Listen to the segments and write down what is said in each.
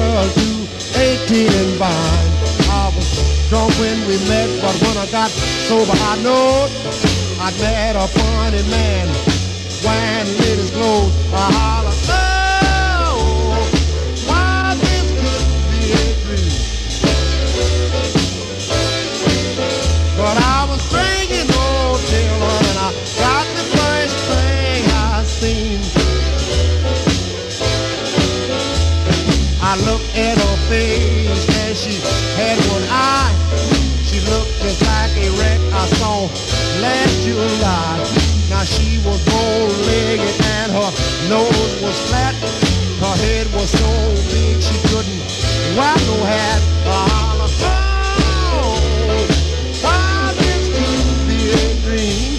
girl to 18 and fine. I was drunk when we met, but when I got sober, I know I'd met a funny man. Wine lit his clothes, I hollered, oh, why this could be a dream. But I was drinking old Taylor, and I got the first thing I seen. I looked at her face, and she had one eye. She looked just like a wreck I saw last July. Now she was bow-legged and her nose was flat. Her head was so big she couldn't wear no hat. I hollered, oh, why this could be a dream.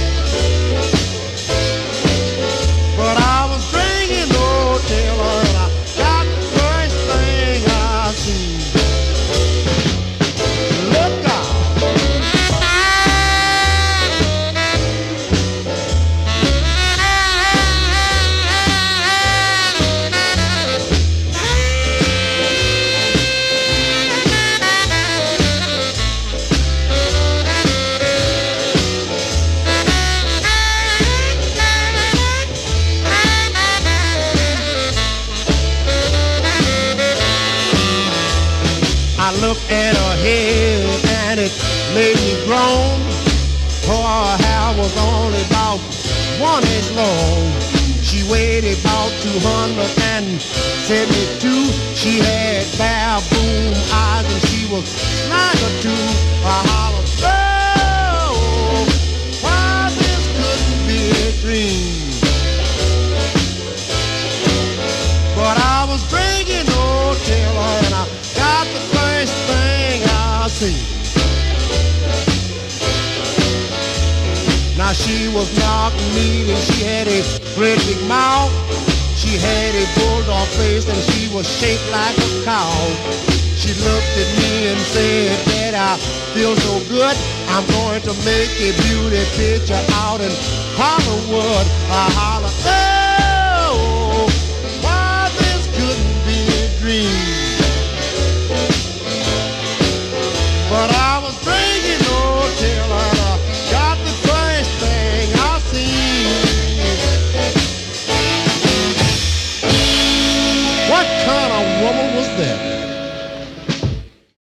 But I was drinking old Taylor, and I got the first thing I seen. Look out. I looked at her head and it made me groan. Her hair was only about 1 inch long. She weighed about 272. She had baboon eyes and she was snagger too. I hollered, oh, why this couldn't be a dream. But I was drinking old Taylor, and I got the first thing I seen. Now she was knocking me and she had a great big mouth. She had a bulldog face and she was shaped like a cow. She looked at me and said that I feel so good. I'm going to make a beauty picture out in Hollywood. I hollered,